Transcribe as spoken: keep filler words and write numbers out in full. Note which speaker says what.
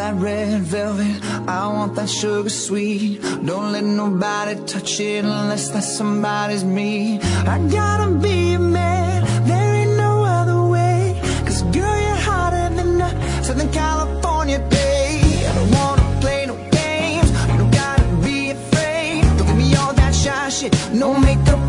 Speaker 1: that red velvet, I want that sugar sweet. Don't let nobody touch it unless that somebody's me. I gotta be a man, there ain't no other way. Cause girl, you're hotter than a Southern California day. I don't wanna play no games, you don't gotta be afraid. Don't give me all that shy shit, no makeup